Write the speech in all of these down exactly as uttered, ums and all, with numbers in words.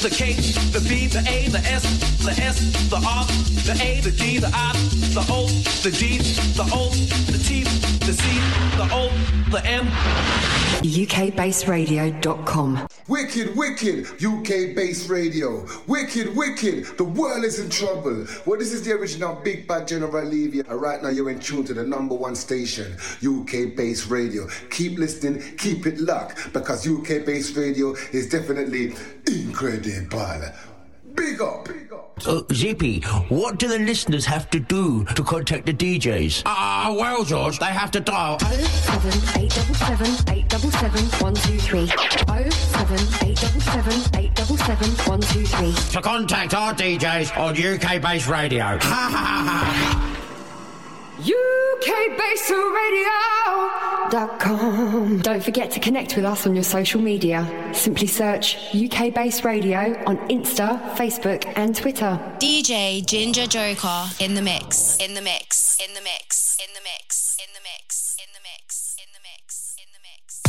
the K, the B, the A, the S, the S, the R, the A, the D, the I, the O, the D, the O, the T, the C, the O, the M. U K Bass Radio dot com. Wicked, wicked, U K Bass Radio. Wicked, wicked, the world is in trouble. Well, this is the original Big Bad General Levy. And right now you're in tune to the number one station, U K Bass Radio. Keep listening, keep it locked, because U K Bass Radio is definitely incredible. Big up, big up. Uh, Zippy, what do the listeners have to do to contact the D Js? Ah, uh, well, George, they have to dial oh seven eight seven seven eight seven seven one two three. oh seven eight seven seven eight seven seven one two three. To contact our D Js on U K Bass Radio. Ha ha ha! U K Bass Radio dot com. Don't forget to connect with us on your social media. Simply search U K Bass Radio on Insta, Facebook and Twitter. D J Ginger Joker in the mix. In the mix. In the mix. In the mix. In the mix. In the mix. In the mix. In the mix.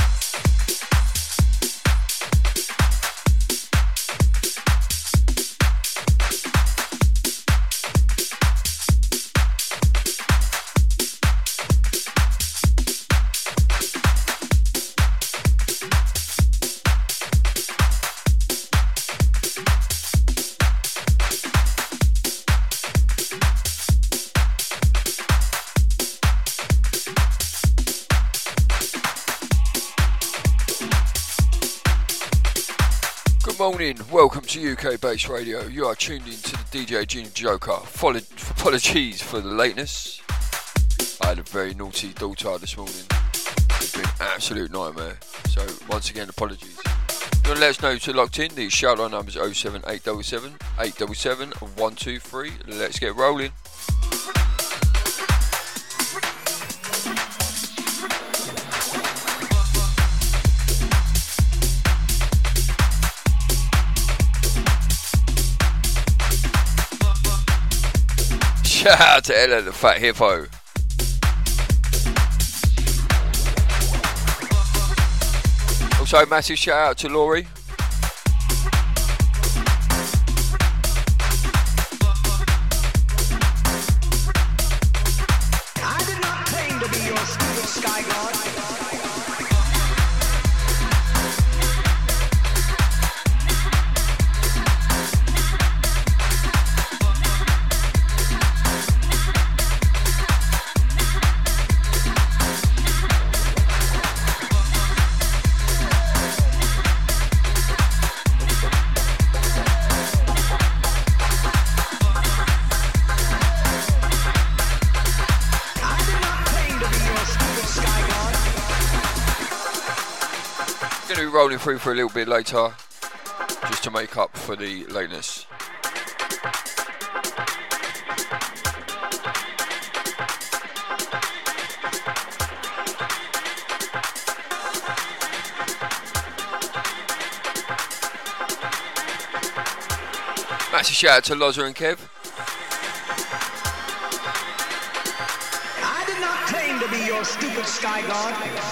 Good morning, welcome to U K Bass Radio. You are tuned in to the D J Ginger Joker. Apologies for the lateness. I had a very naughty daughter this morning. It's been an absolute nightmare. So once again, apologies. If you want to let us know you're locked in, the shout out number is oh seven eight seven seven eight seven seven one two three. Let's get rolling. Shout out to Ella the Fat Hippo. Also, massive shout out to Laurie. I did not claim to be your stupid sky god. Rolling through for a little bit later, just to make up for the lateness. Massive shout out to Loza and Kev. I did not claim to be your stupid sky god.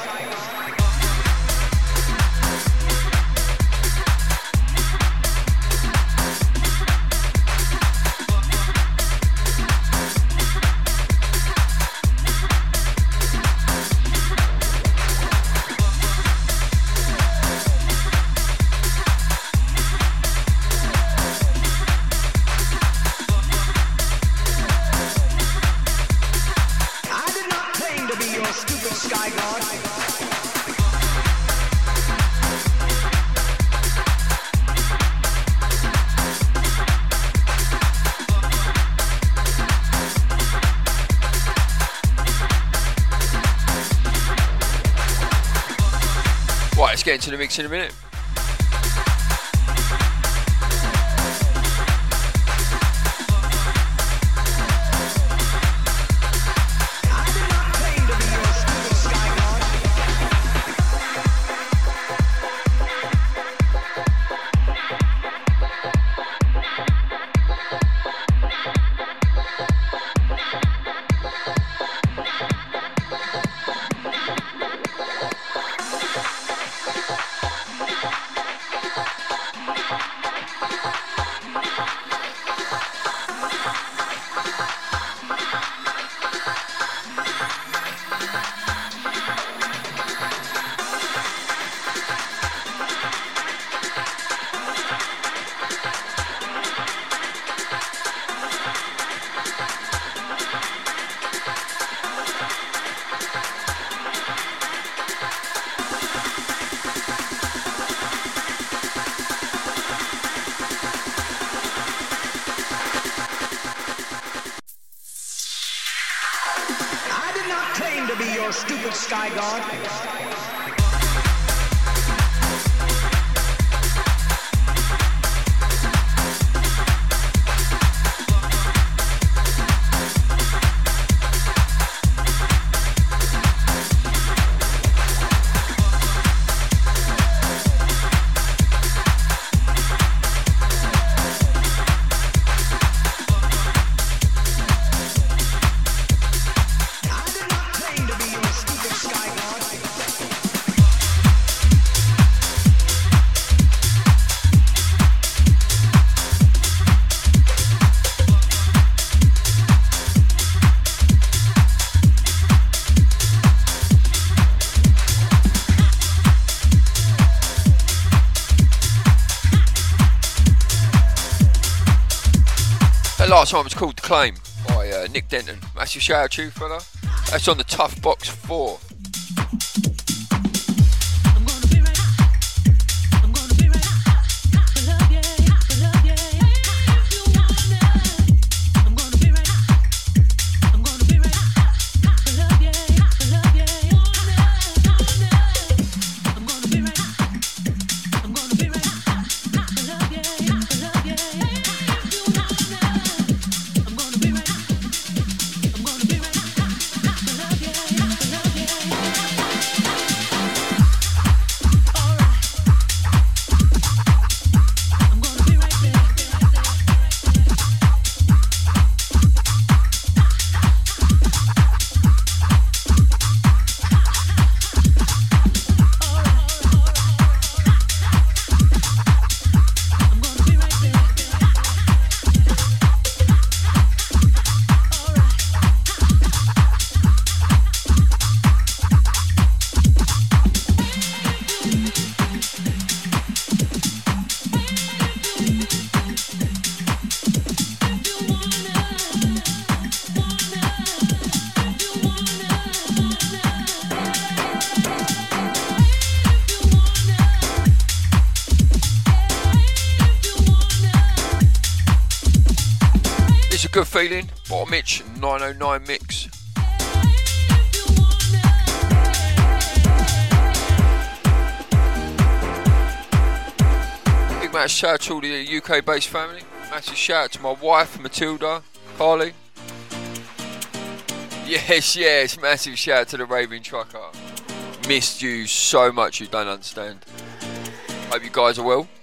Let's get into the mix in a minute. to be your stupid sky god? Last time was called The Claim by uh, Nick Denton. Massive shout out to you, fella. That's on the Tough Box four. Good feeling, Bottom Mitch nine oh nine mix. Big massive shout out to all the U K based family. Massive shout out to my wife Matilda, Carly. Yes, yes, massive shout out to the Raving Trucker. Missed you so much, you don't understand. Hope you guys are well.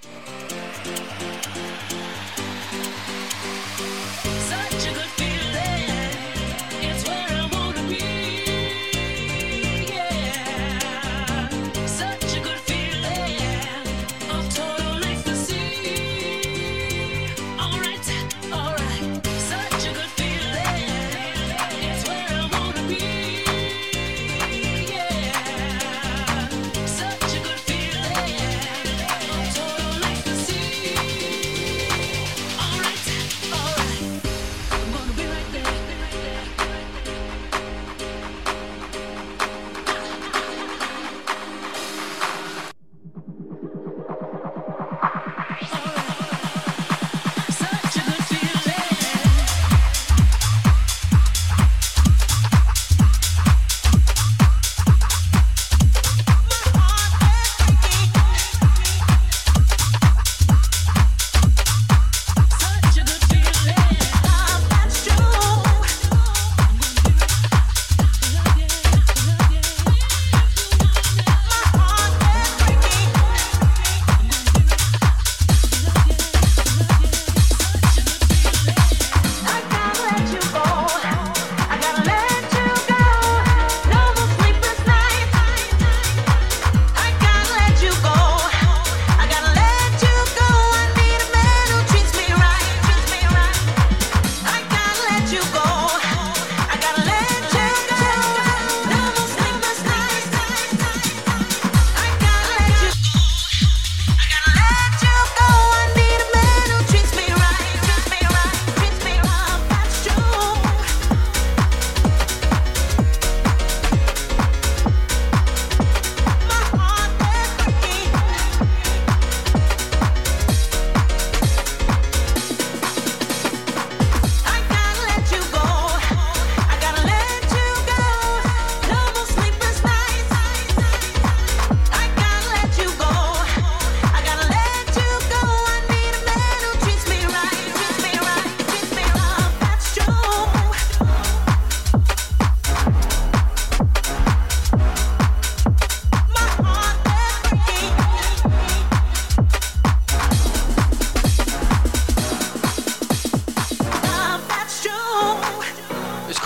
Total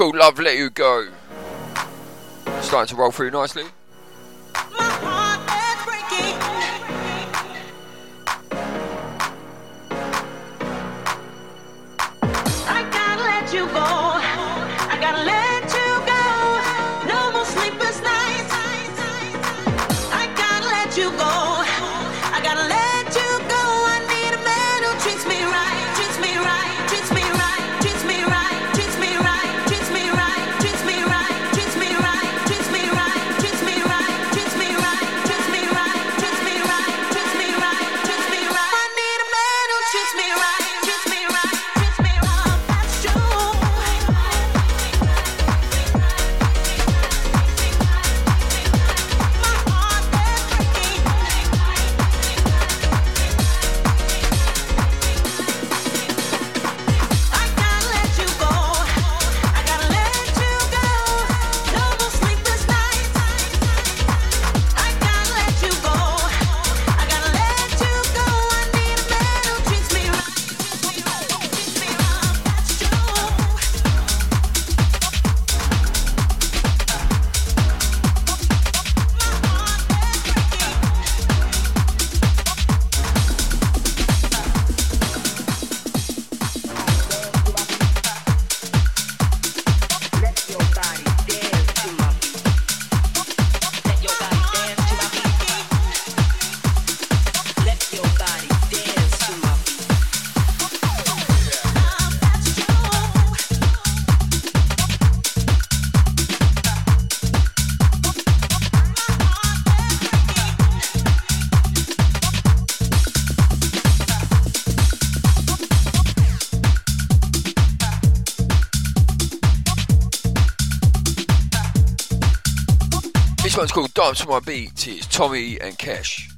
called Love Let You Go. Starting to roll through nicely. This one's called Dance to My Beat. It's Tommy and Kesh.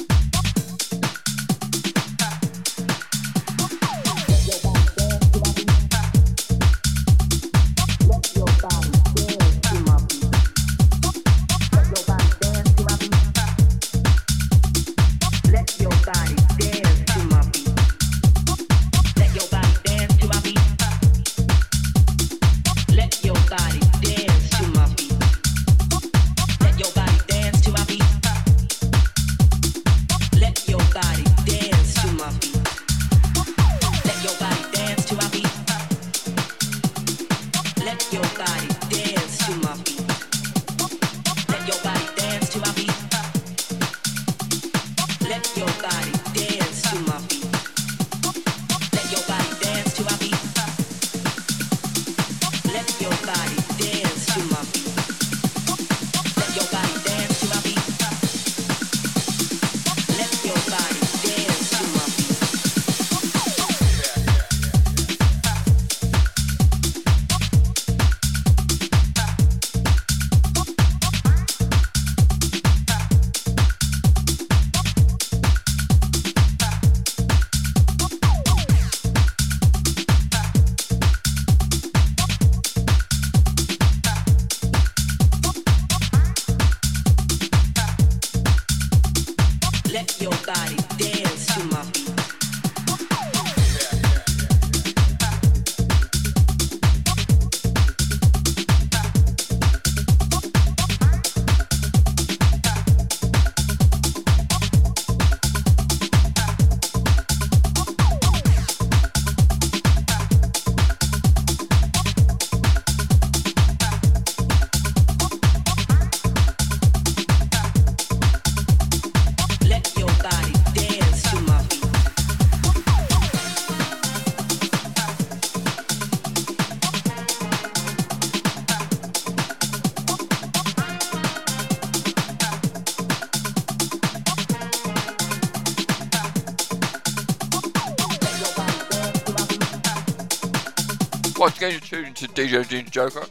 Once again, you're tuned to D J Ginger Joker.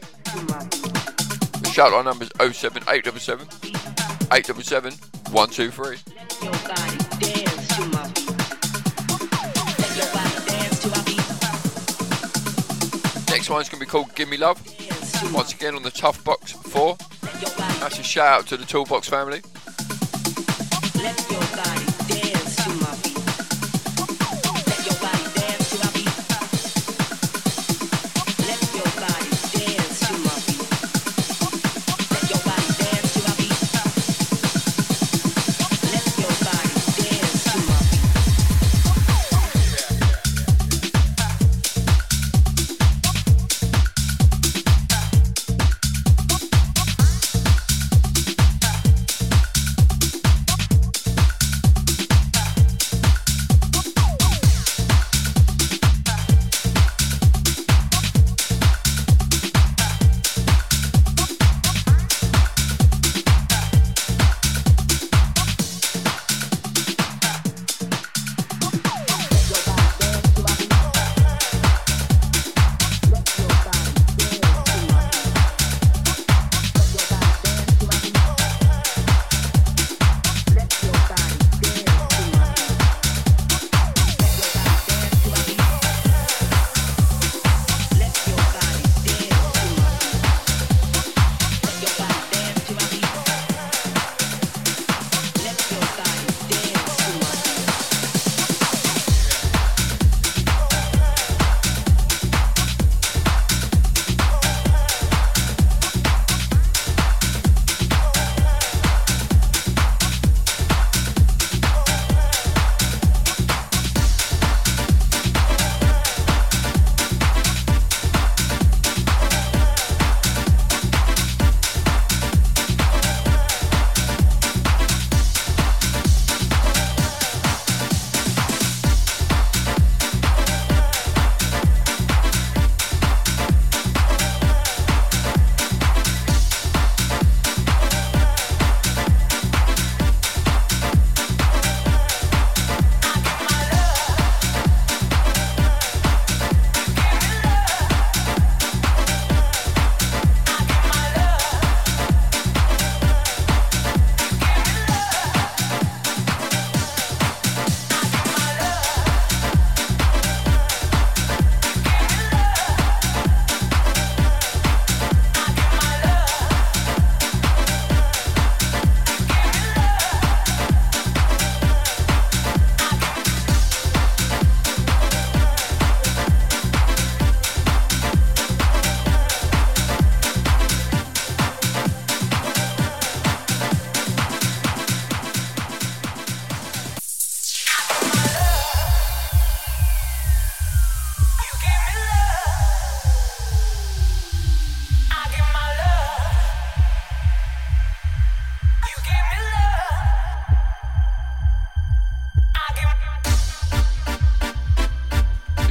The shout out number is oh seven eight seven seven, eight seven seven, one two three. Next one's going to be called Give Me Love. Once again on the Tough Box four. That's a shout out to the Toolbox family.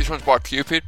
This one's by Cupid.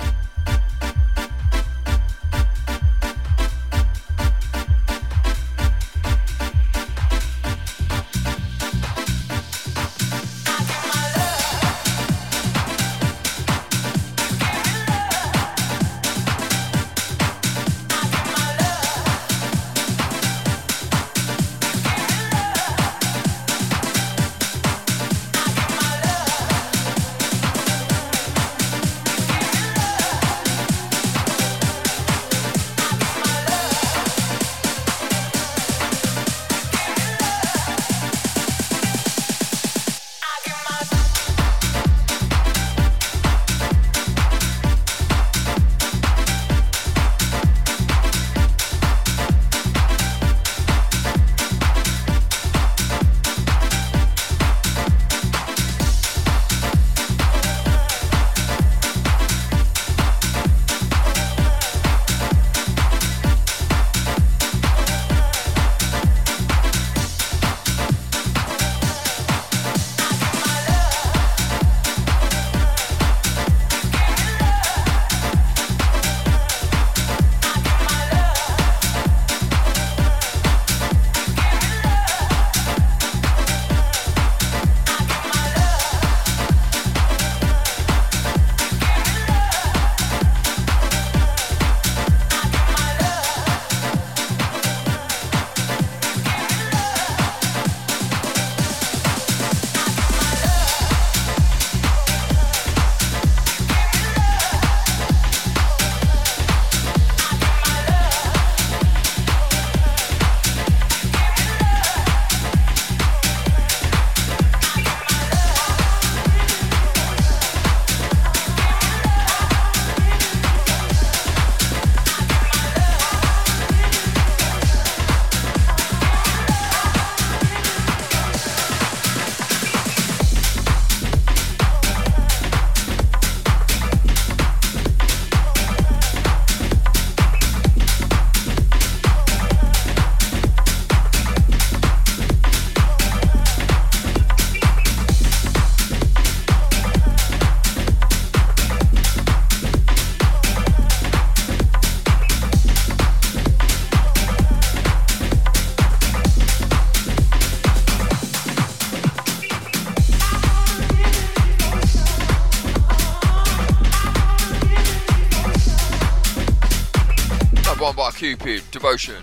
Cupid, Devotion.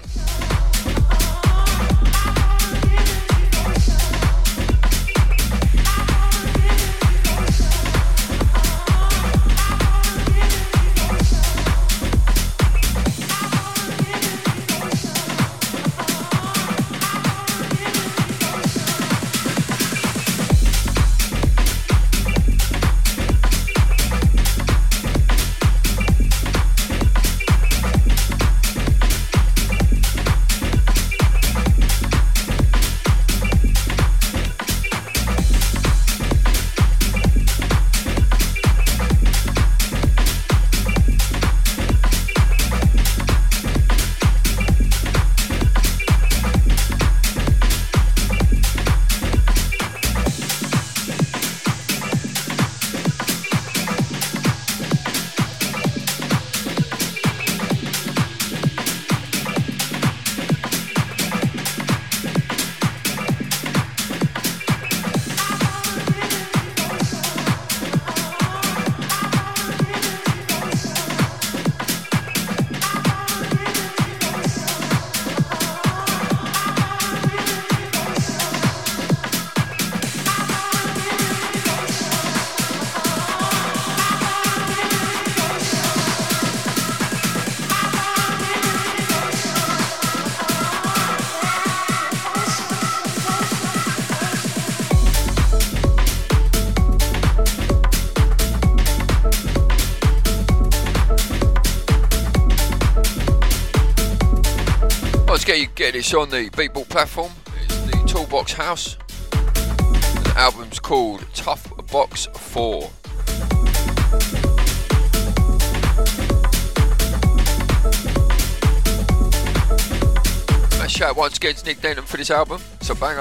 Get, you get this on the Beatbox platform. It's the Toolbox House. And the album's called Tough Box four. A shout once again to Nick Denham for this album. It's a banger.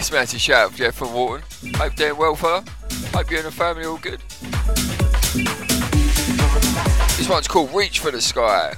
Yes, Matty, shout out Jeff from Wharton. Hope you're doing well, fella. Hope you and the family all good. This one's called Reach for the Sky.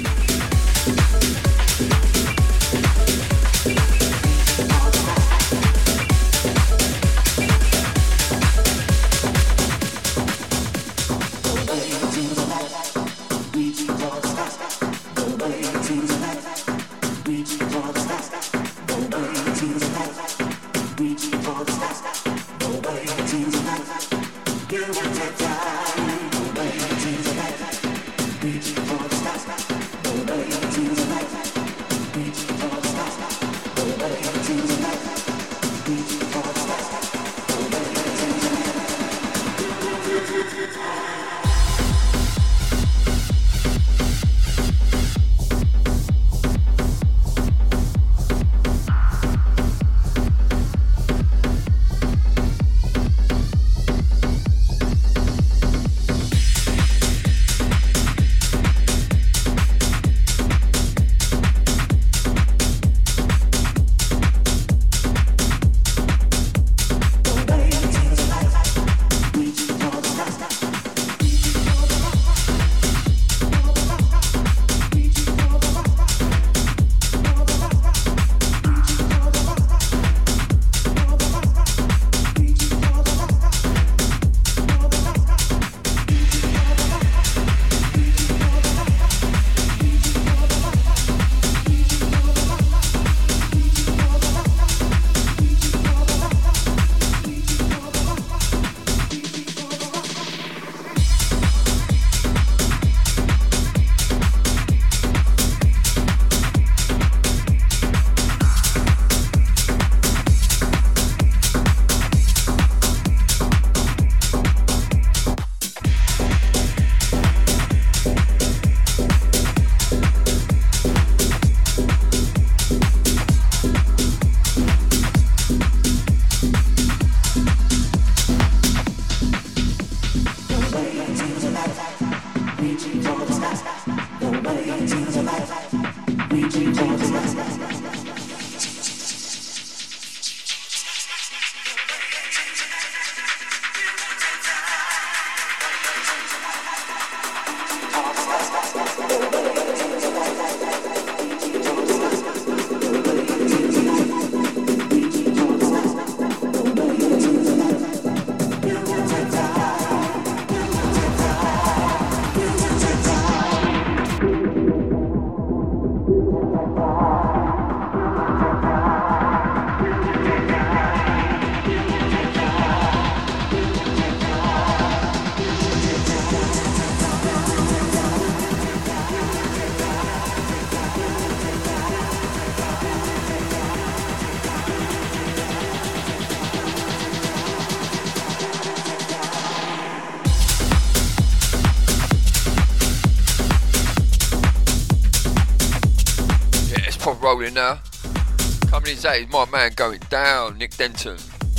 Rolling now. Coming in today is my man going down, Nick Denton.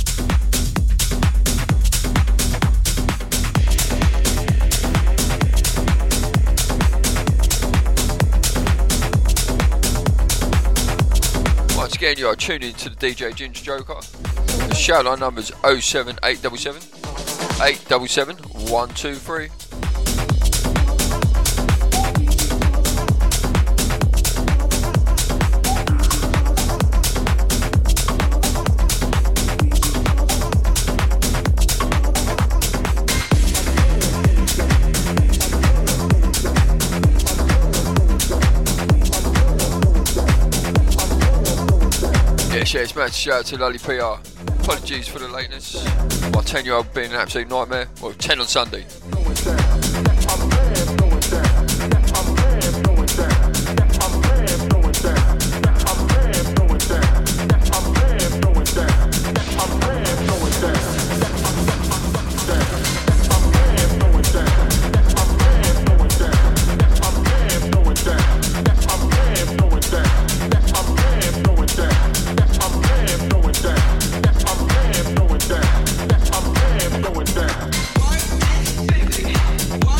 Once again, you are tuned in to the D J Ginger Joker. The shoutline number is oh seven eight seven seven, eight seven seven, one two three. Yeah, it's mad. Shout out to Lolly P R. Apologies for the lateness. My ten year old being an absolute nightmare. Well, ten on Sunday. Why?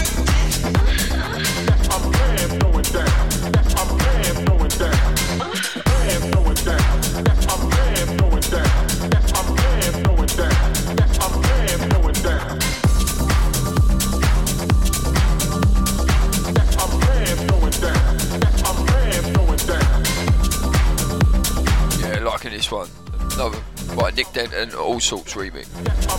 and All Sorts remix.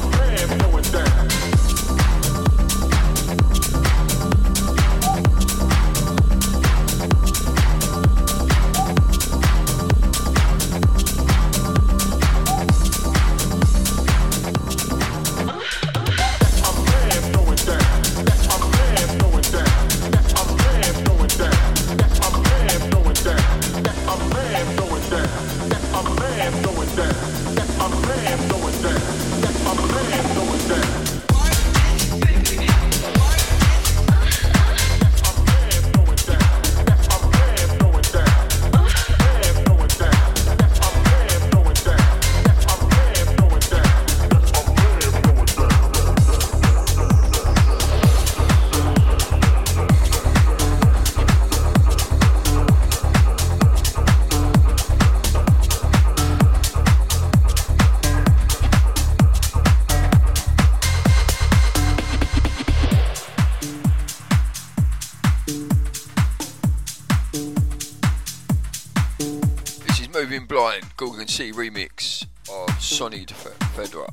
Gorgon City remix of Sonny Fedra.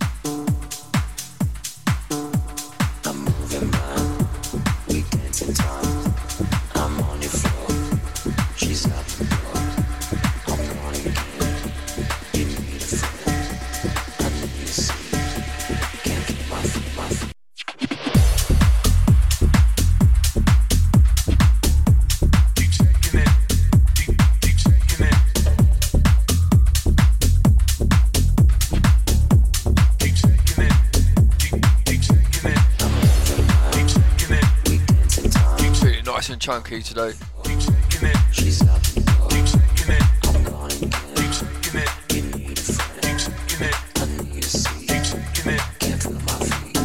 I'm moving mine, we dancing time. I'm on your floor, she's out the door. I'm gone again, you need a friend. I need to see, can't keep my feet, my feet. Chunky today. She's up the door. I'm gone again. You need a friend. I need to see. Can't feel my feet.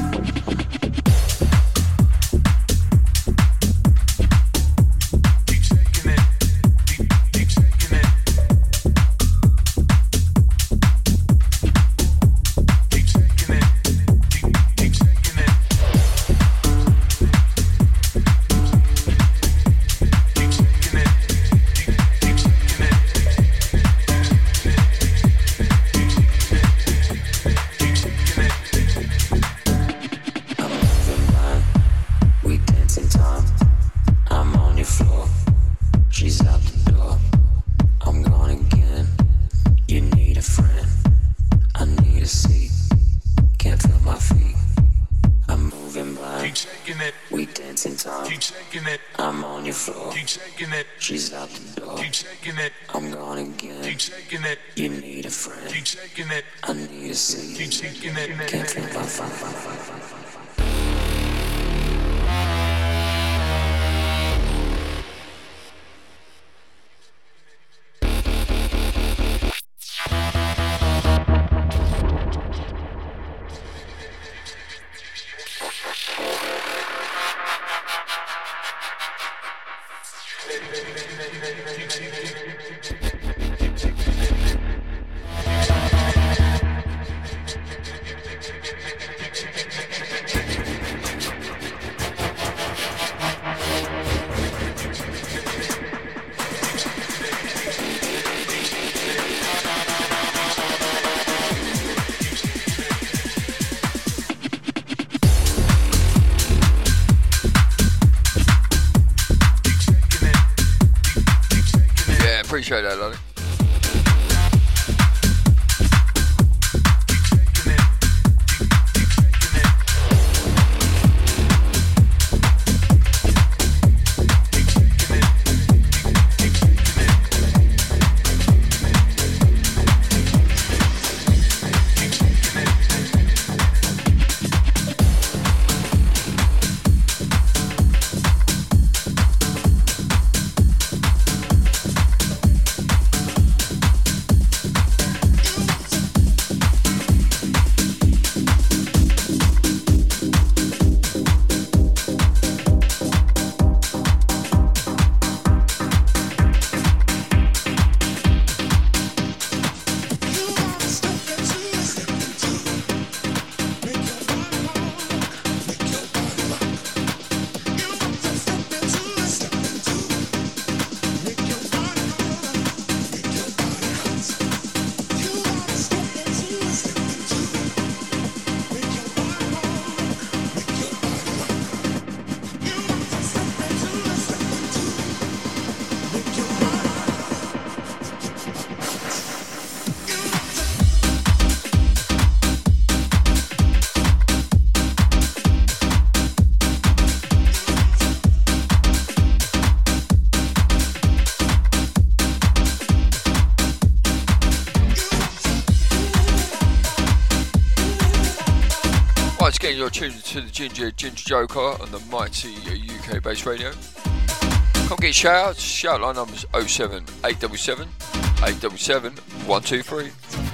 Keep shaking it. Keep, keep shaking it. Keep shaking it. Keep, keep shaking it. I'm on your floor. Keep shaking it. She's out the door. Keep shaking it. I'm gone again. Keep shaking it. You need a friend. Keep shaking it. I need to see. Keep shaking it. Can't feel my fire. Appreciate that, Lonnie. Once again, you're tuned to the Ginger Ginger Joker on the mighty U K based radio. Come get shout outs. Shout line numbers oh seven eight seven seven eight seven seven one two three.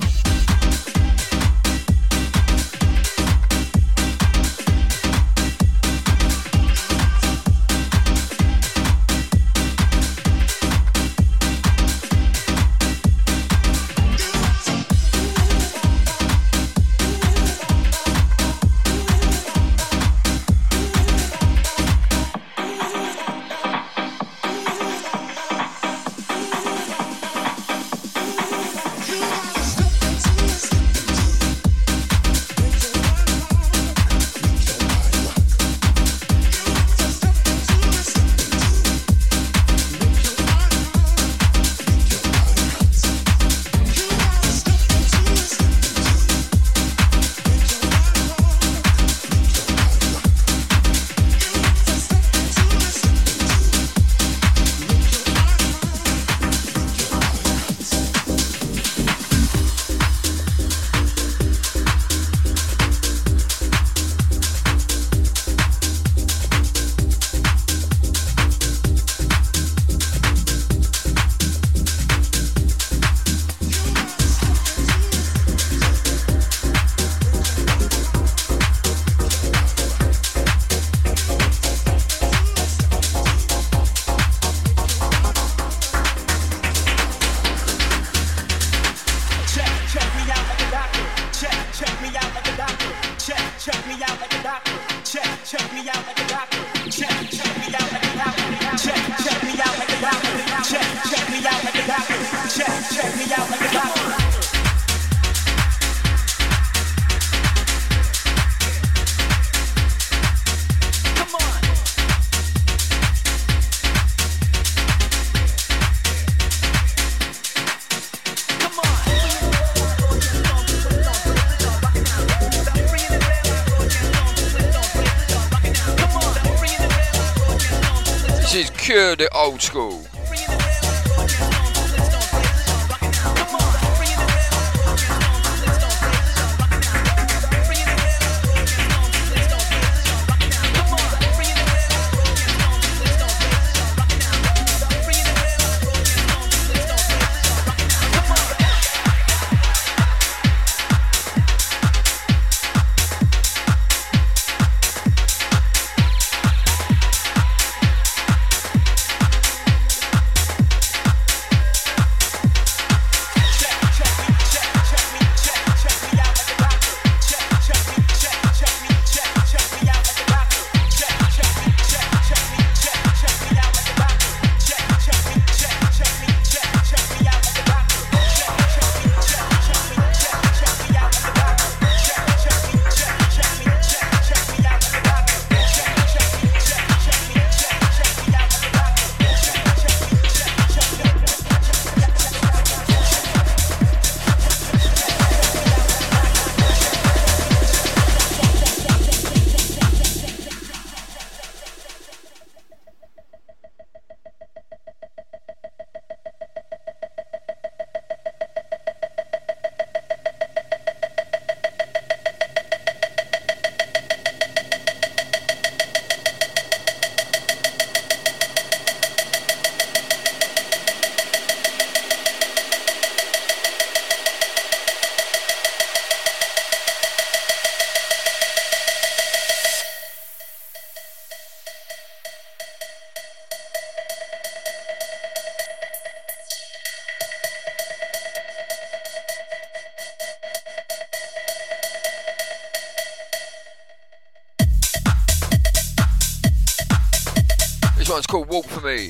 Cure the old school. This one's called Walk For Me.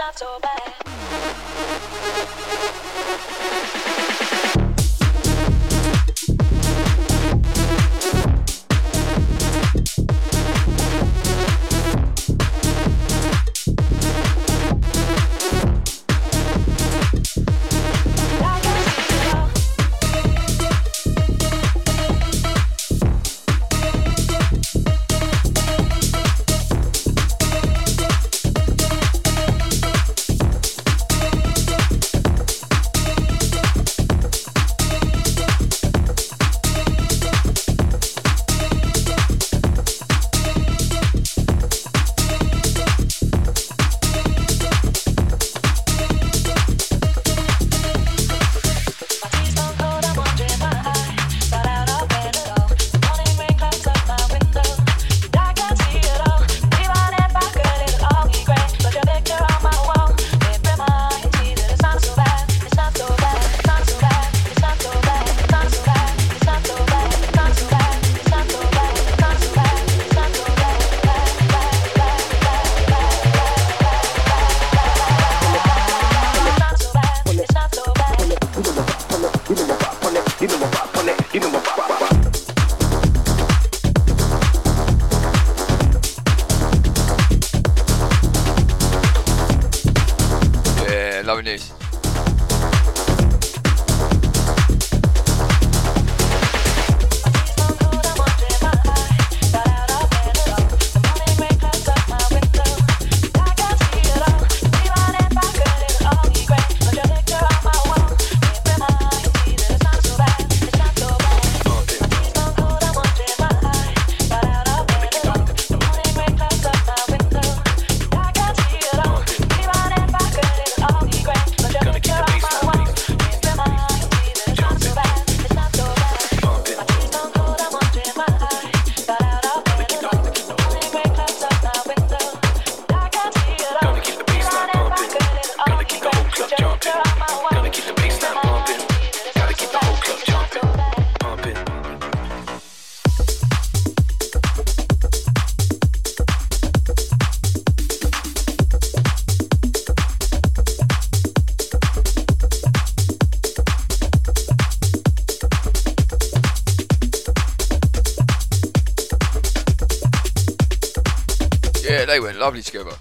Yeah, they went lovely together.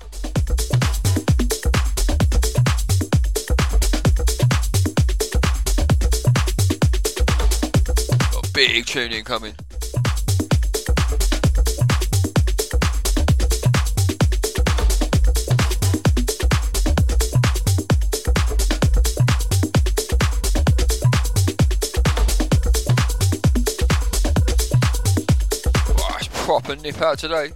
Got a big tune in coming. Wow, it's proper nip out today.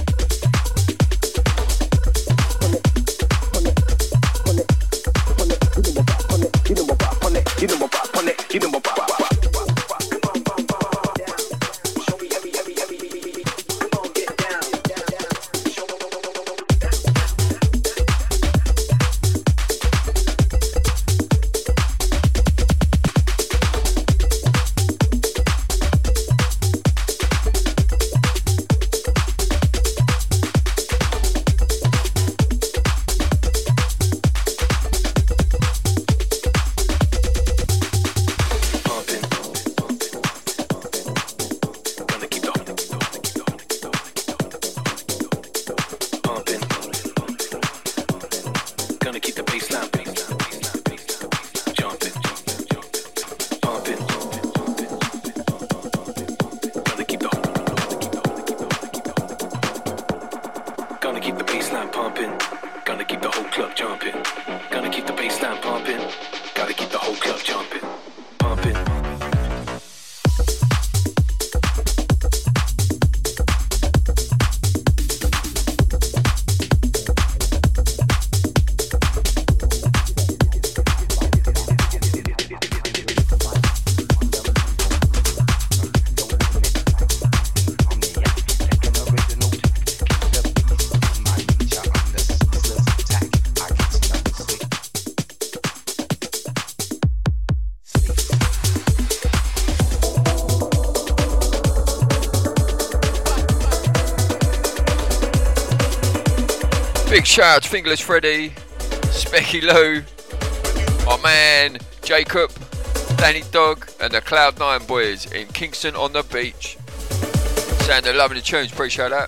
You know my pop on it, you know my pop, pop, pop. Big shout out to Fingerless Freddy. Specky Lou, my man Jacob, Danny Dog, and the Cloud Nine boys in Kingston on the beach. Saying they're loving the tunes, appreciate that.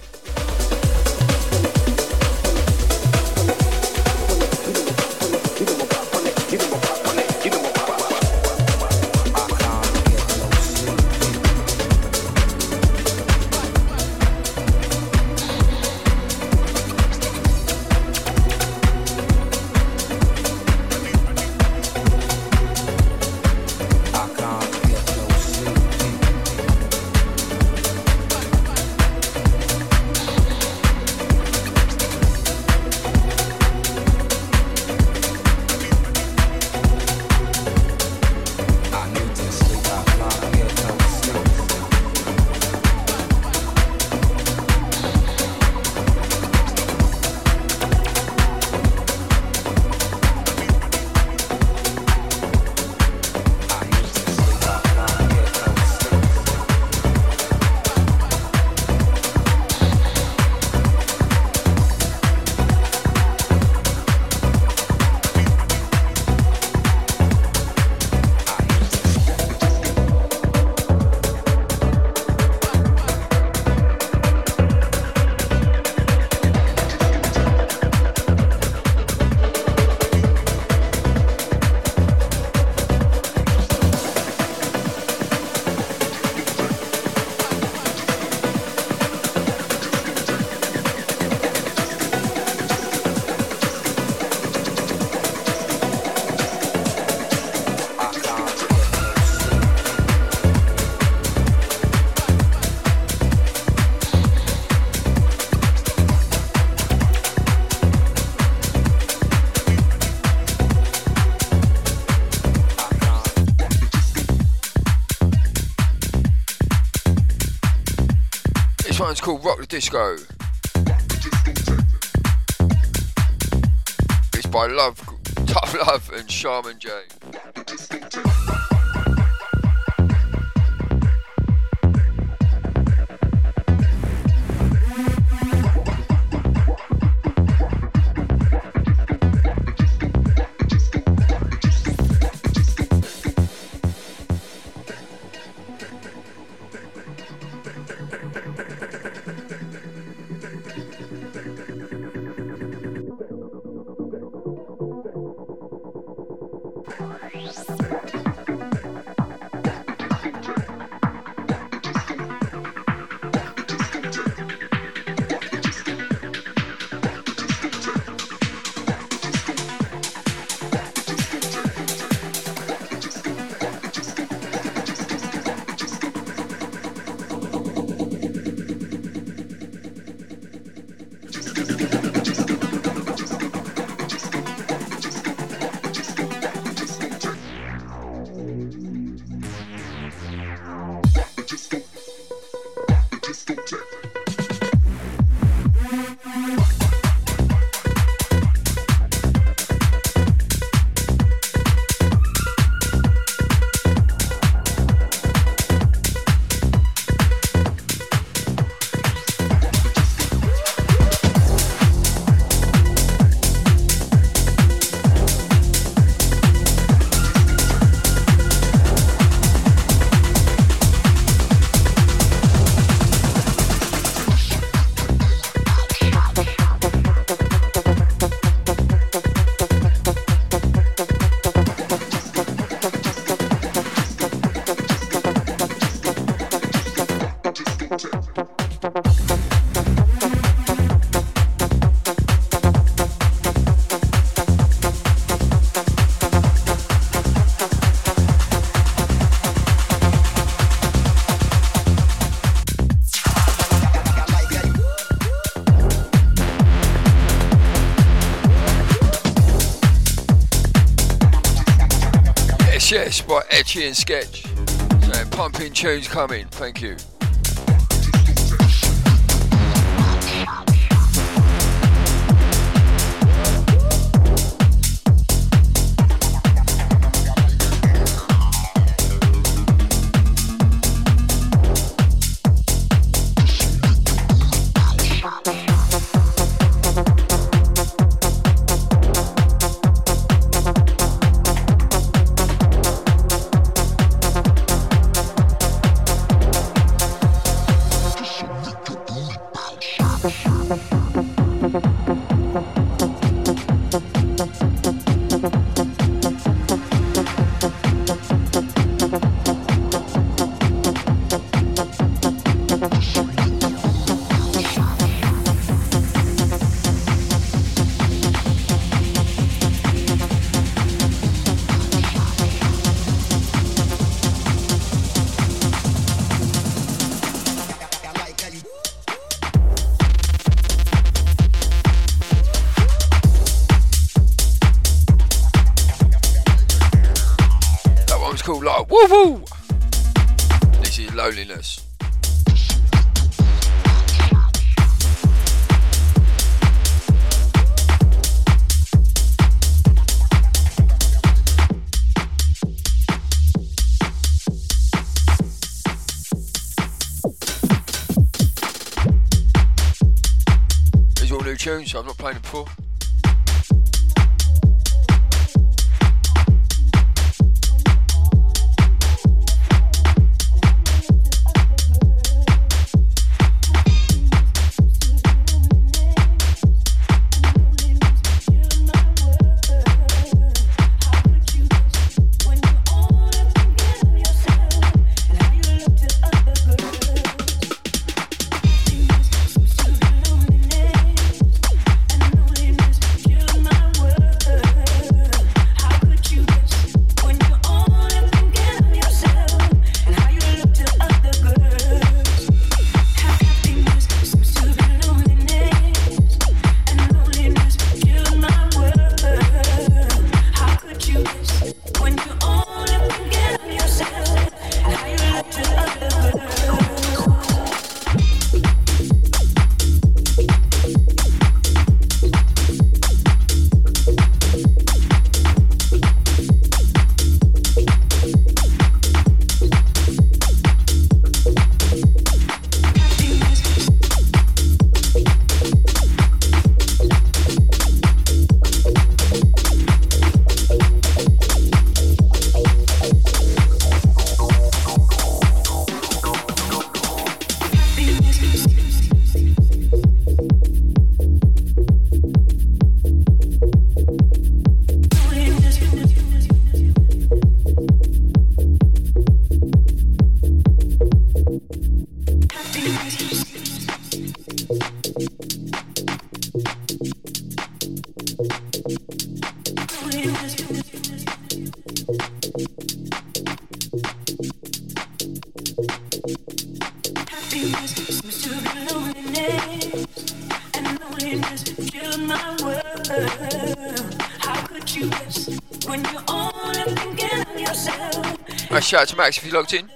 It's called Rock the Disco. It's by Love, Tough Love and Shaman J. Yes, by Etchy and Sketch. Saying pumping tunes coming, thank you. called like woo woo. This is Loneliness. These are all new tunes, so I'm not playing them before. Nice shout out to Max if you logged in.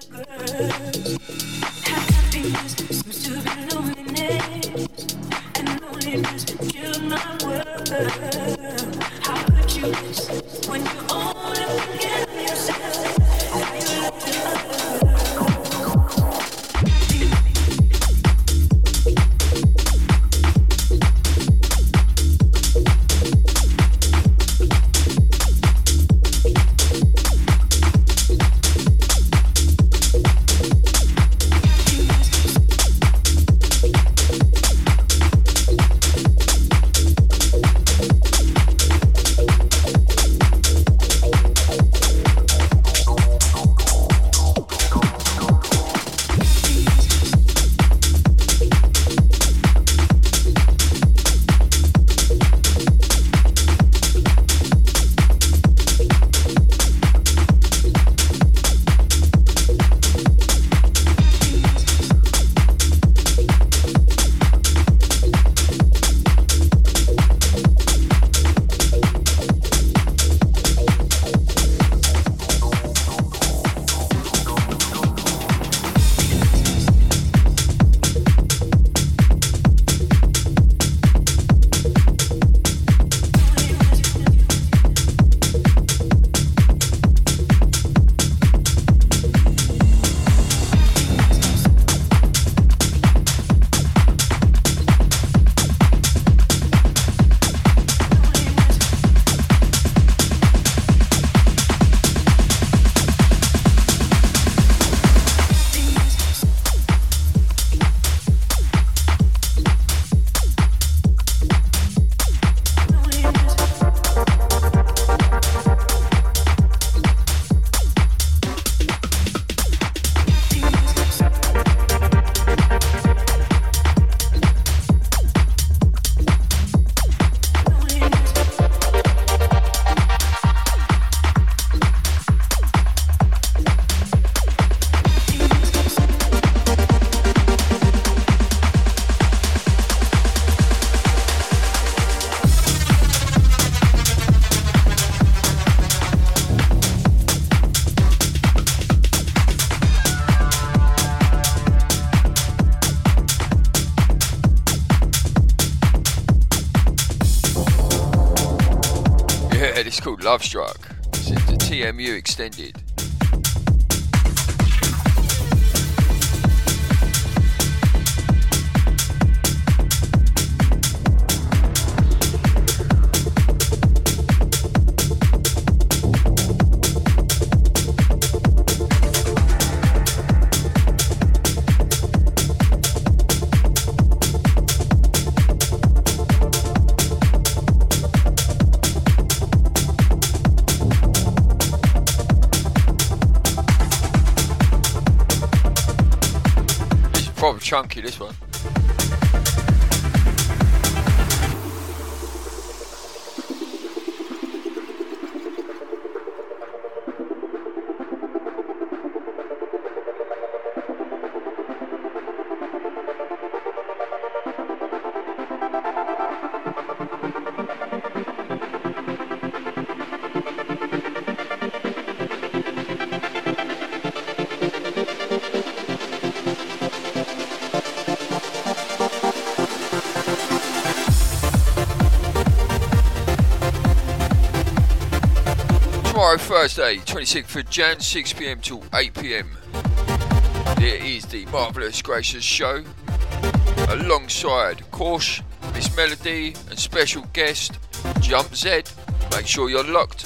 Yeah, it's called Love Struck. This is the T M U extended. Proper chunky, this one. Tomorrow, Thursday, twenty-sixth of January, six p m till eight p m. There is the Marvellous Gracious Show, alongside Korsh, Miss Melody, and special guest Jump Z. Make sure you're locked.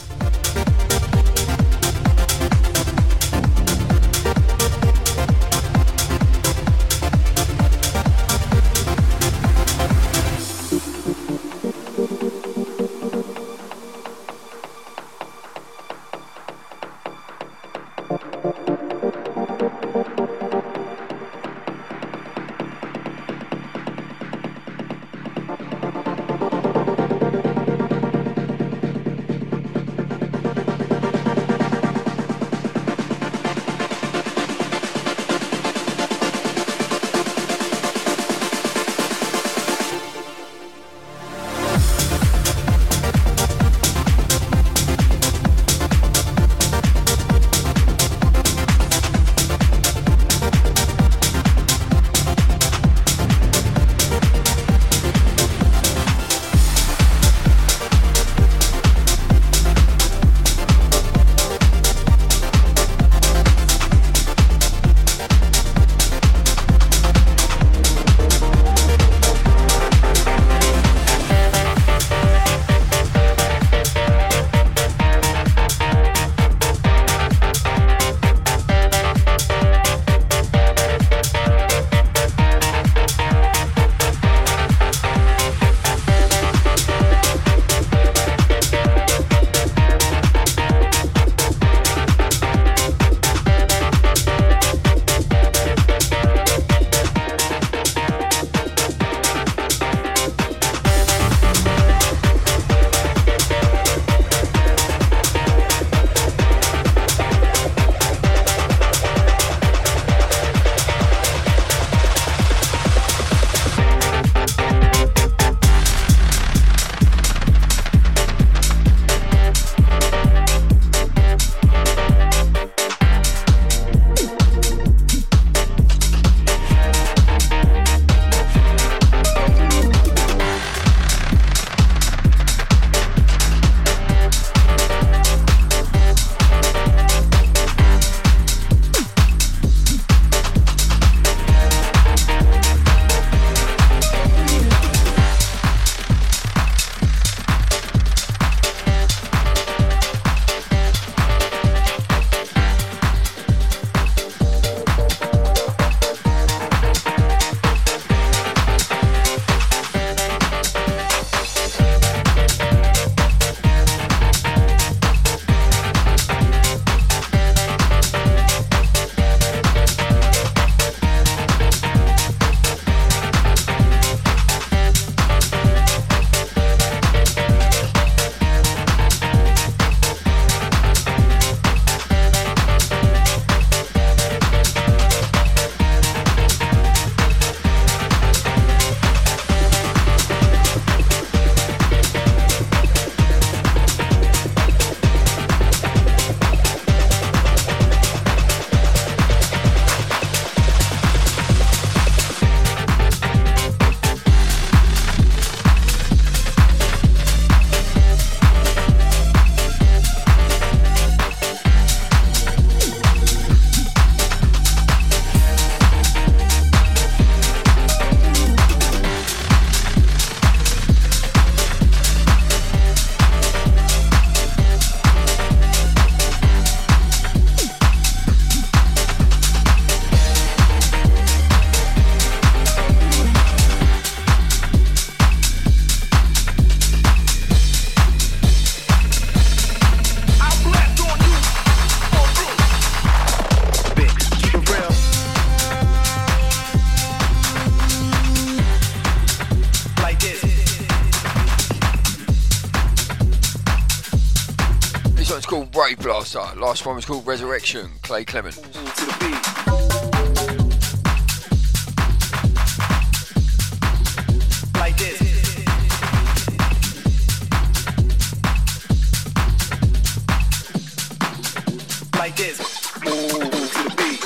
one's called Rave Blaster. Last one was called Resurrection, Clay Clemens. Like this. Like this. Move to the beat.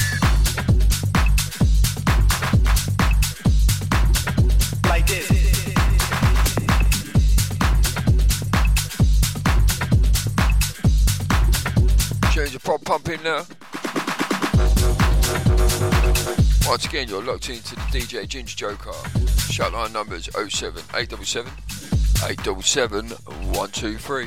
Like this. Change the prop pump in now. Once again, you're locked into the D J Ginger Joker. Shoutline numbers oh seven eight seven seven, eight seven seven, one two three.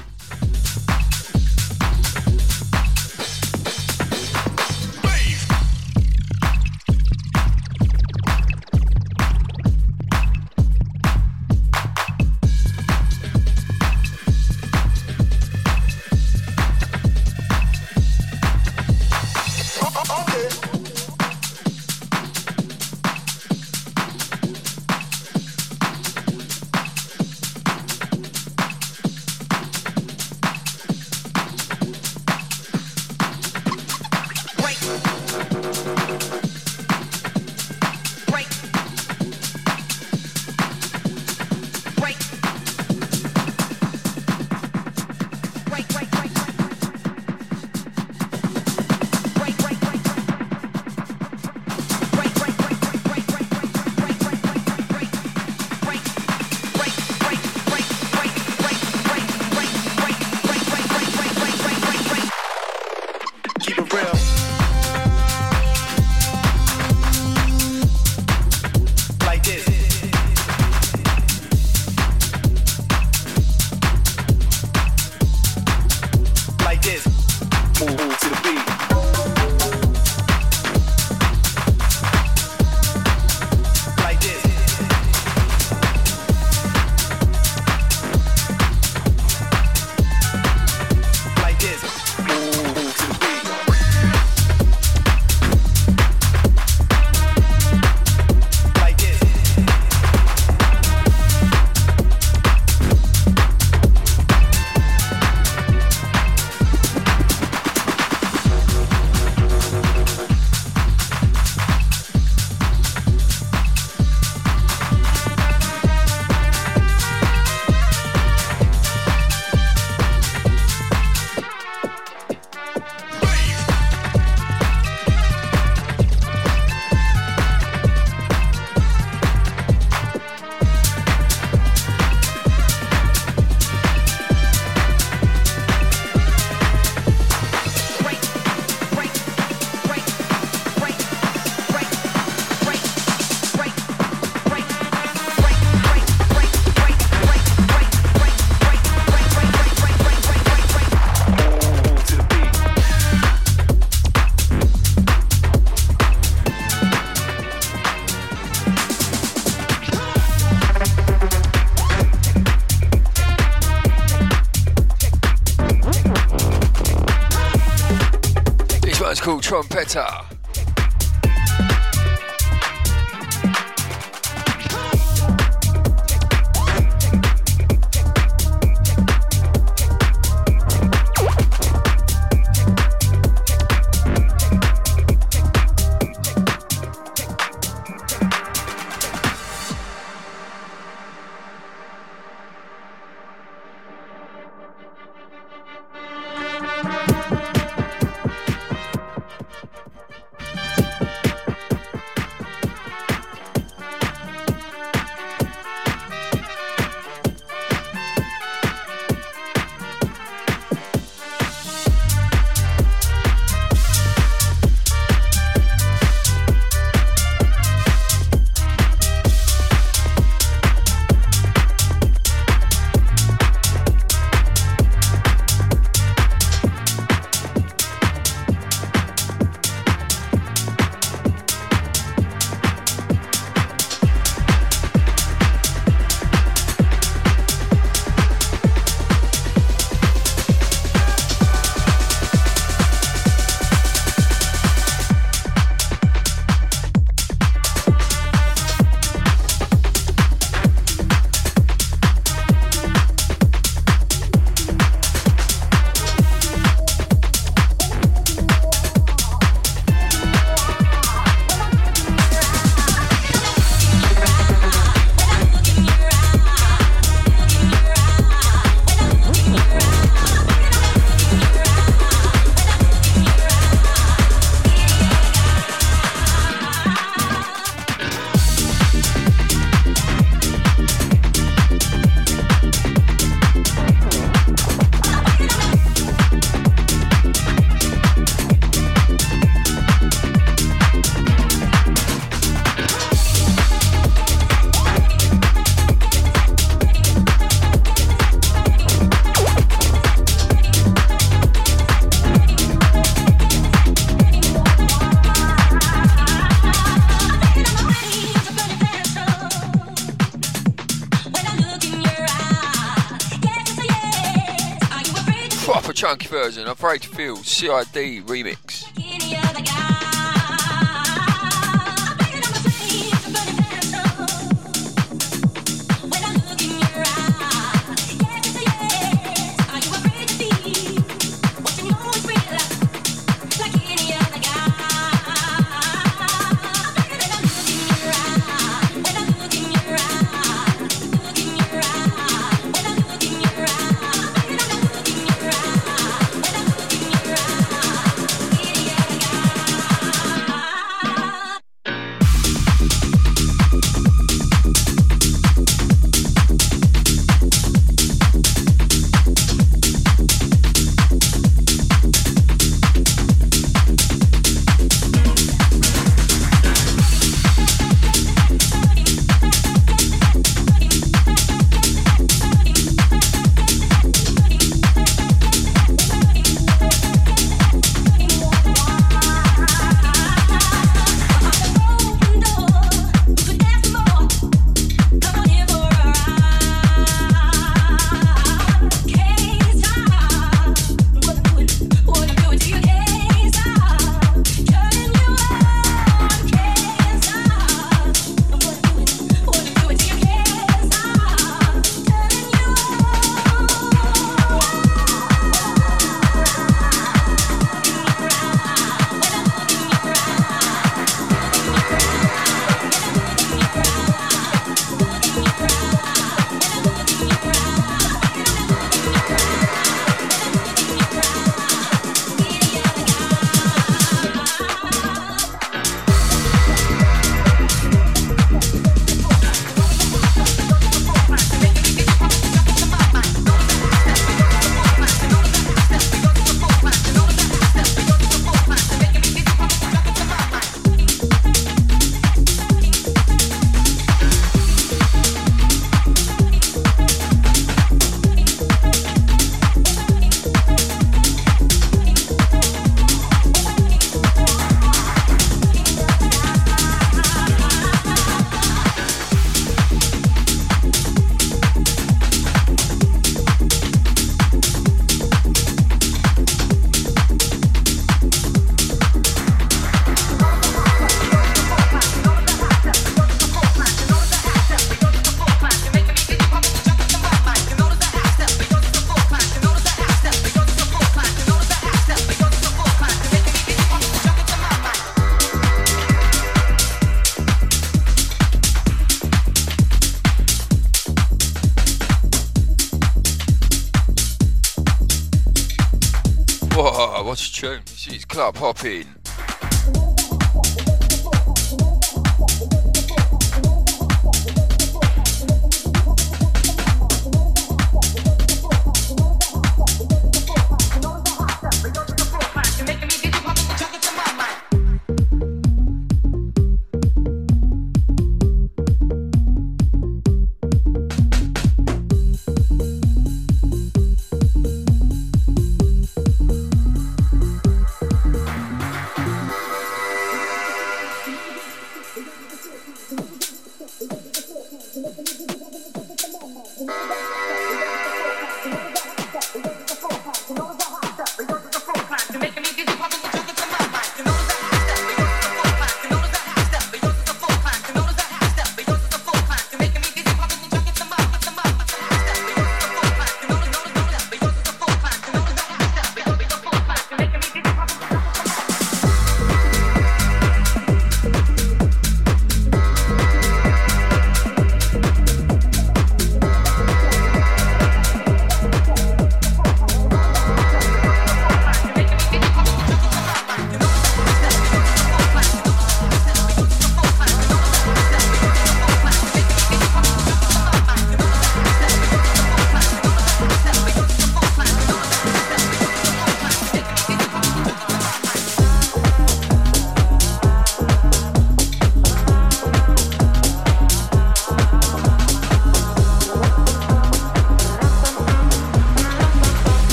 Called Trumpeter. chunky version. Afraid to Feel, C I D remix. Whoa, what a tune. This is club hopping.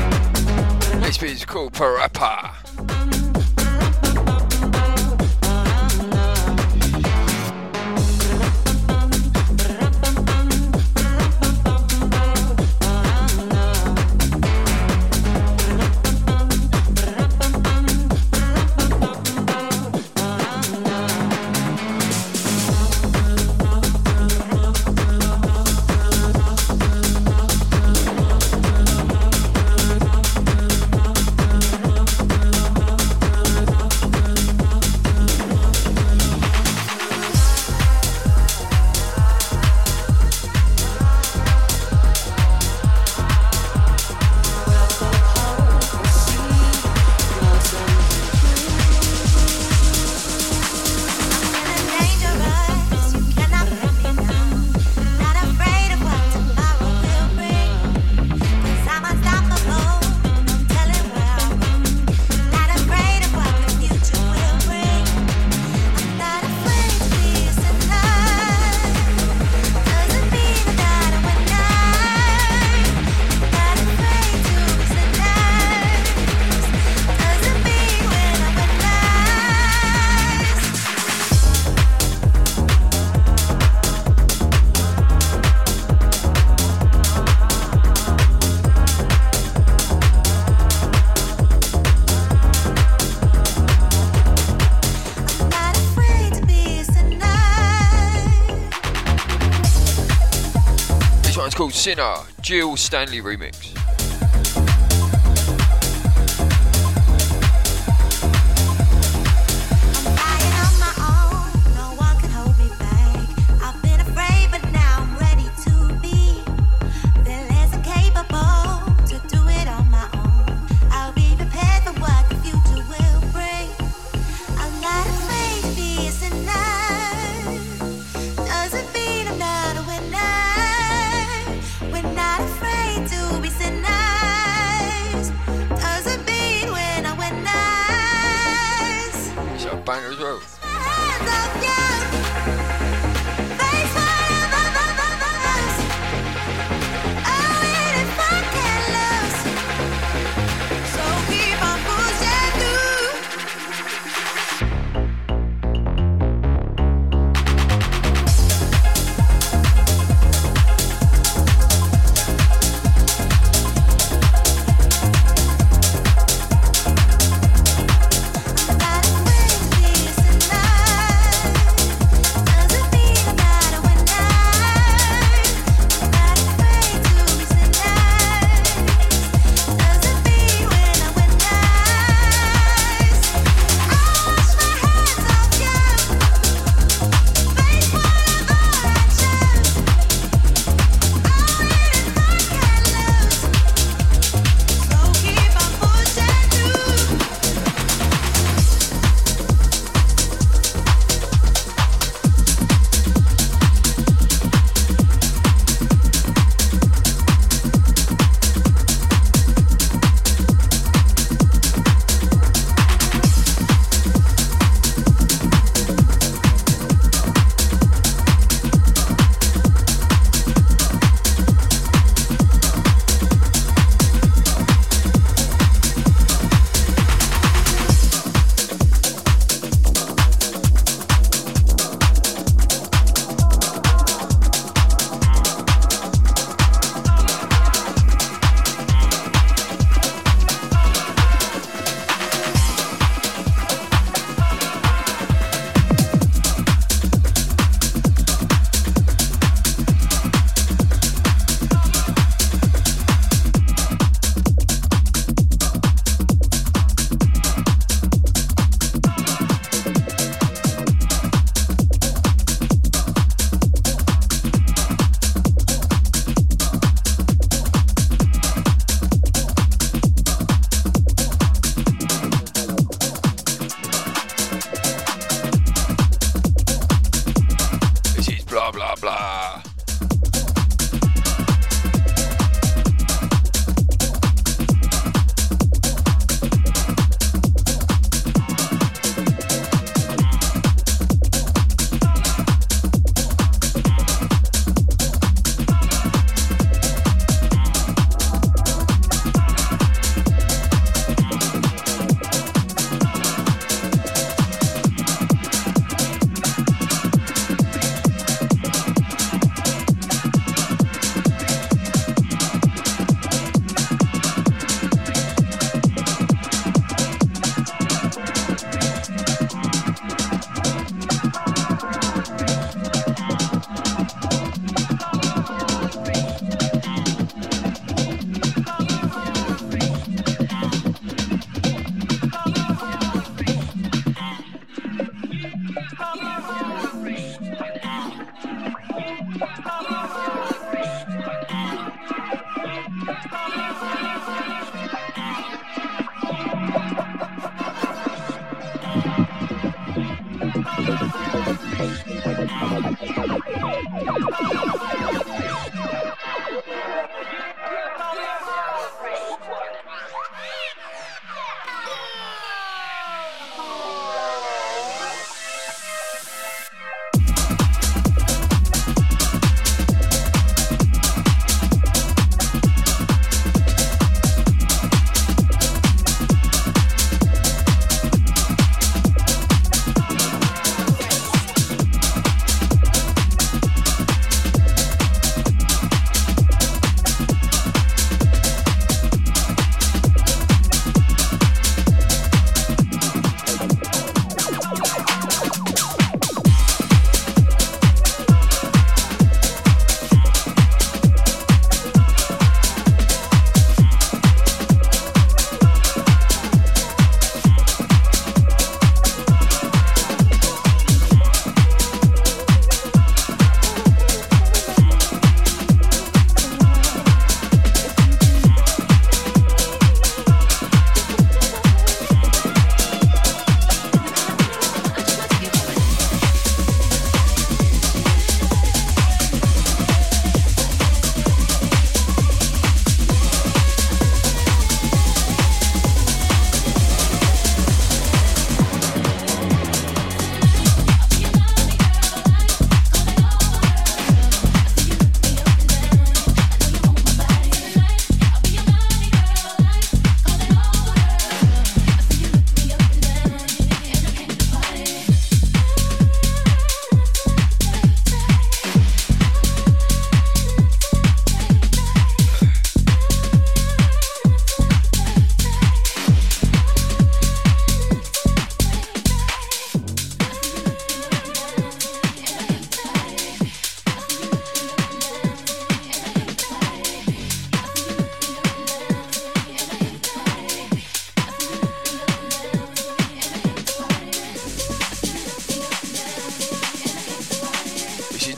Parappa. called Sinner, Jill Stanley remix. Banger as well.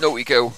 Naughty Girl.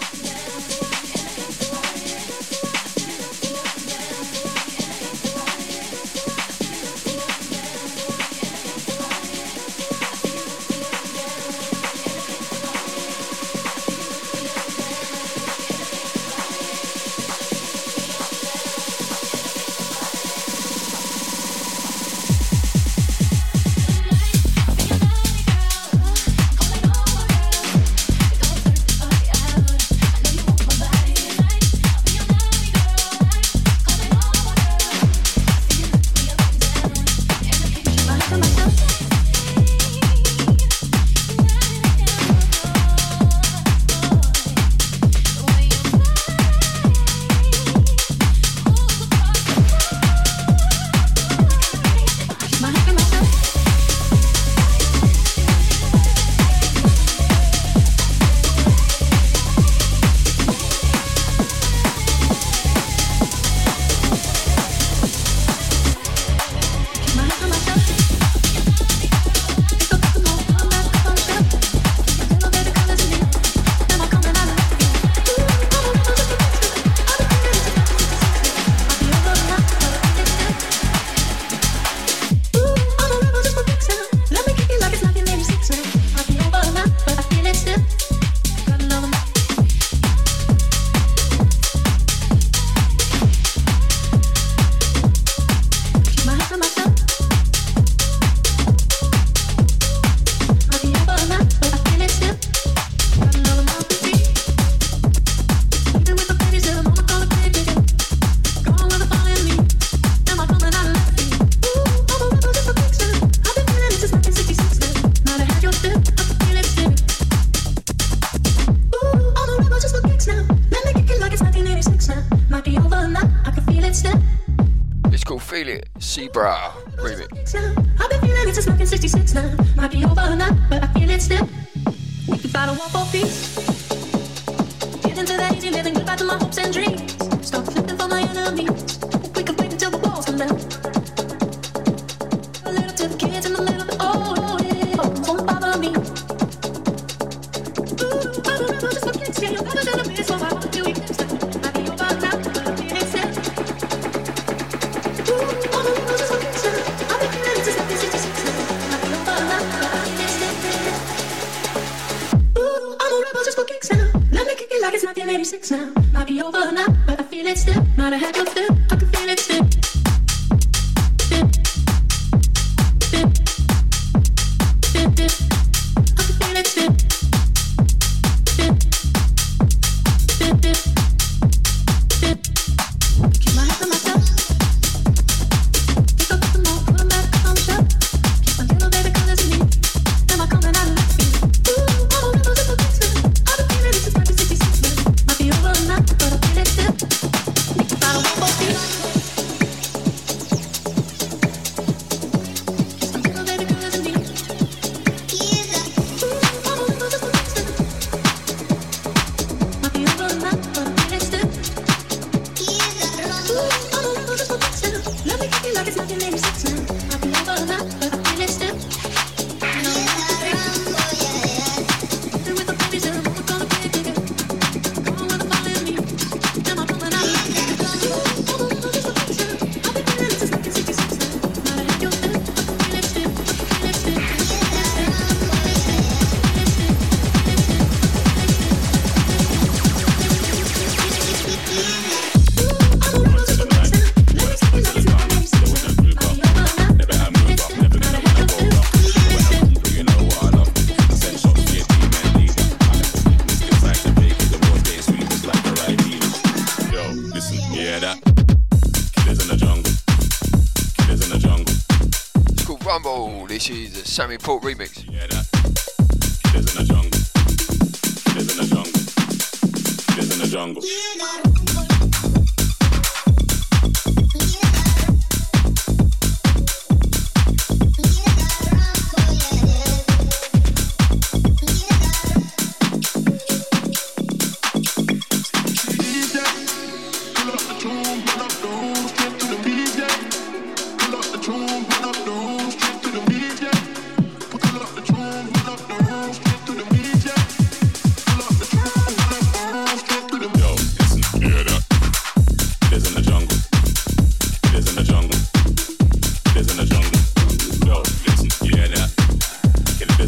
Sebra remix. I've been feeling it since nineteen sixty-six now. Might be over or not, but I feel it still. We can fight a war for peace. Get into that easy living, goodbye to my hopes and dreams. Stop flipping for my enemies. We can wait until the walls come down. A little to the kids and a little bit old. Oh, won't bother me. Ooh, I'm a rebel just for kicks. Yeah, you're better than a miss, so I want to do it next time. Might be over or not, but I feel it still. Like it's nineteen eighty-six now. Might be over now, but I feel it still. Not a heck of still, I can feel it still. Still, still, still, still. I can feel it still. Still, still, still, still. Keep my hands on myself. Pick up some more, put them back on the shelf. Keep my little baby colors in me. Am I coming out of left field? Ooh, I'm a rebel just for kicks now. I've been feeling it since nineteen sixty-six. Might be over now, but I feel it still. If I don't want more peace. Kiss my little baby colors in me. Ooh, I'm a rebel just for kicks now. Might be over now, but I feel it still. Ooh, I'm a rebel just for kicks now. Let me kick it like it's nineteen eighty-six now. Might be over now, but I feel it still. With the babies and we're gonna get bigger. This is the Sammy Port remix. Yeah, that. Killers in the jungle. Killers in the jungle. Killers in the jungle. Pull up the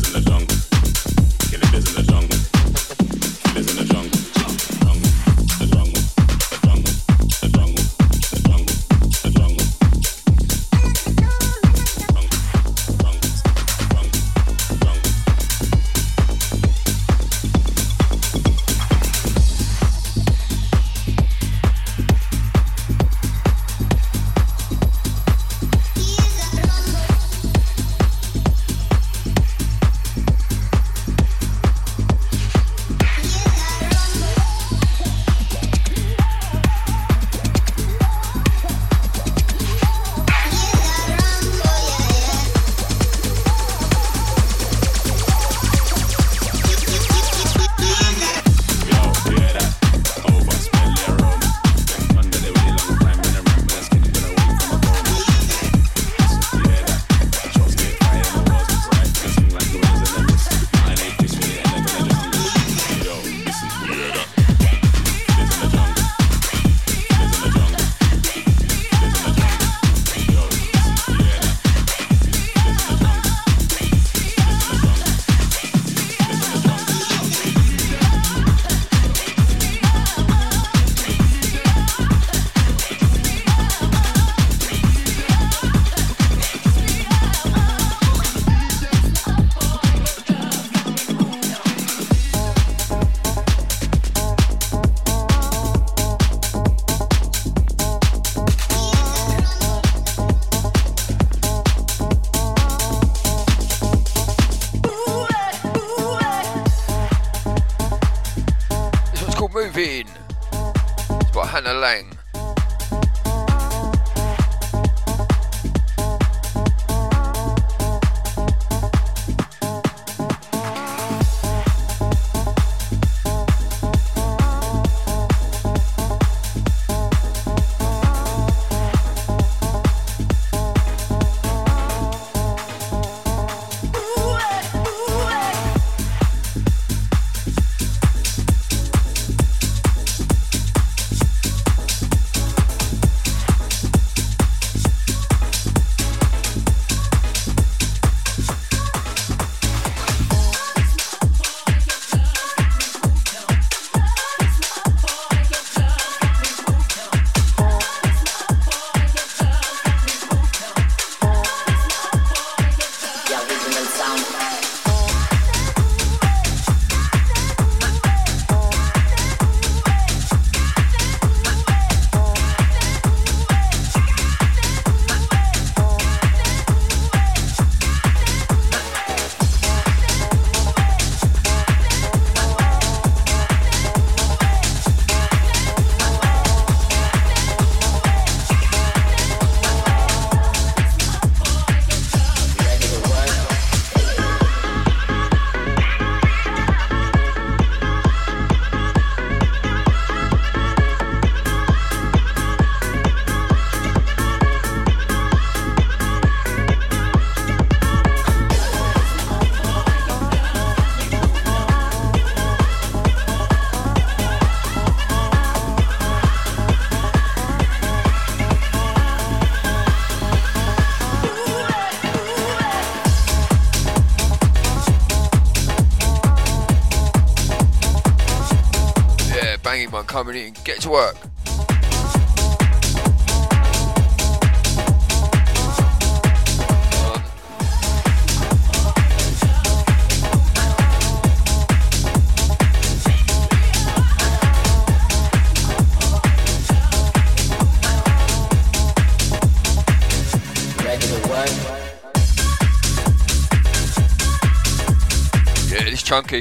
Hannah Lang. Coming in, get to work. Yeah, it's chunky.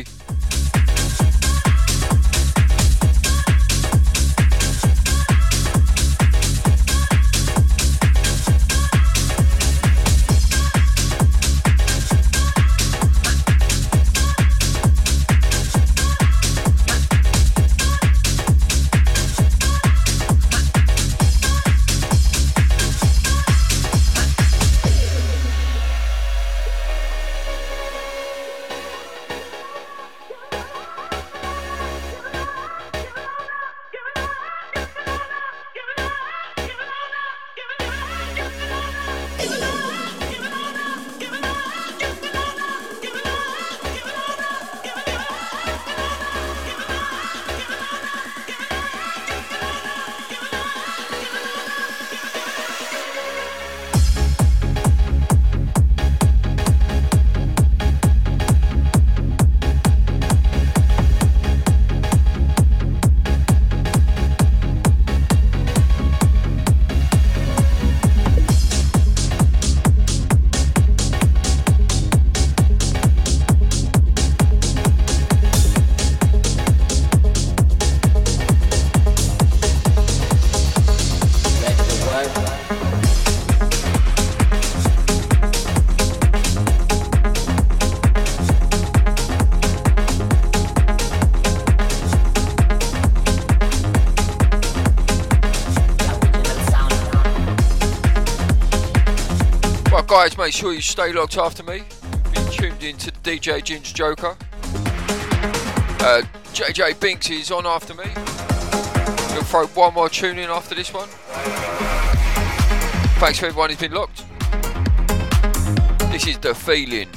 guys, make sure you stay locked after me. Been tuned in to D J Ginger Joker. Uh, J J Binks is on after me. We'll throw one more tune in after this one. Thanks for everyone who's been locked. This is The Feeling.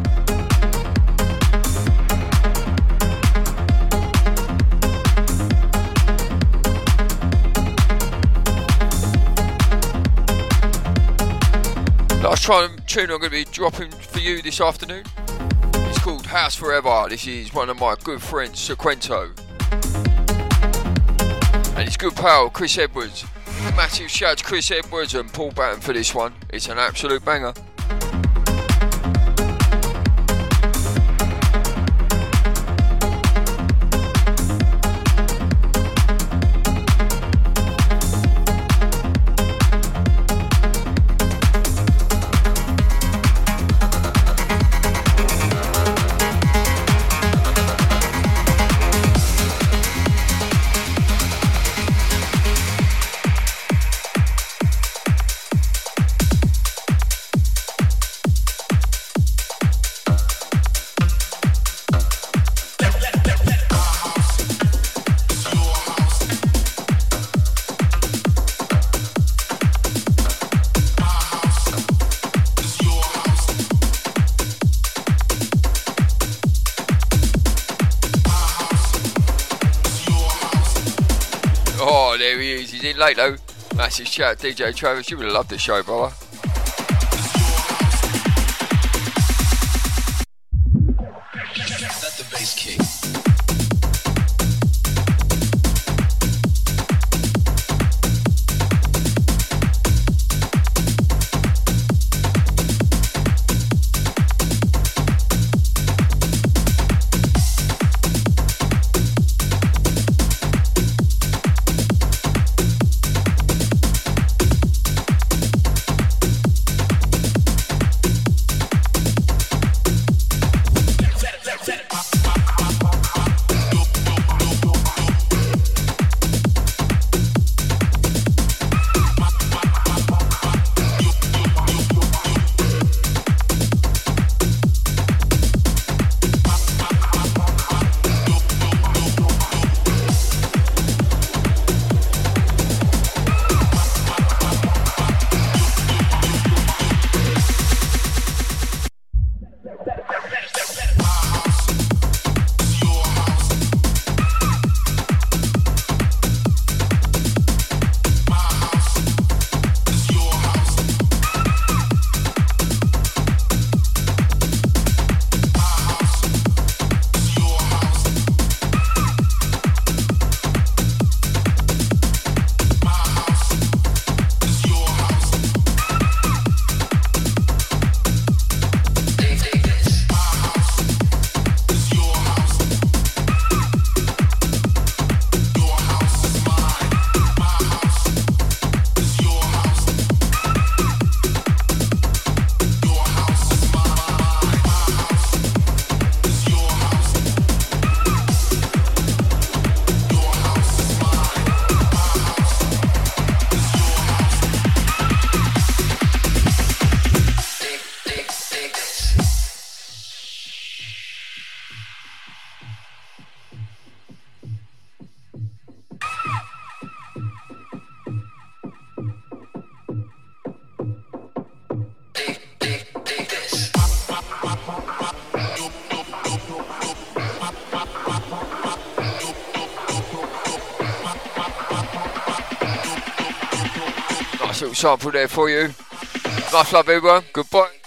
Last tune I'm going to be dropping for you this afternoon. It's called House Forever. This is one of my good friends, Sequento. And his good pal, Chris Edwards. Massive shout to Chris Edwards and Paul Batten for this one. It's an absolute banger. Late though, massive shout D J Travis, you would have loved this show, brother. Let the bass kick. Sample there for you. Nice love everyone. Goodbye.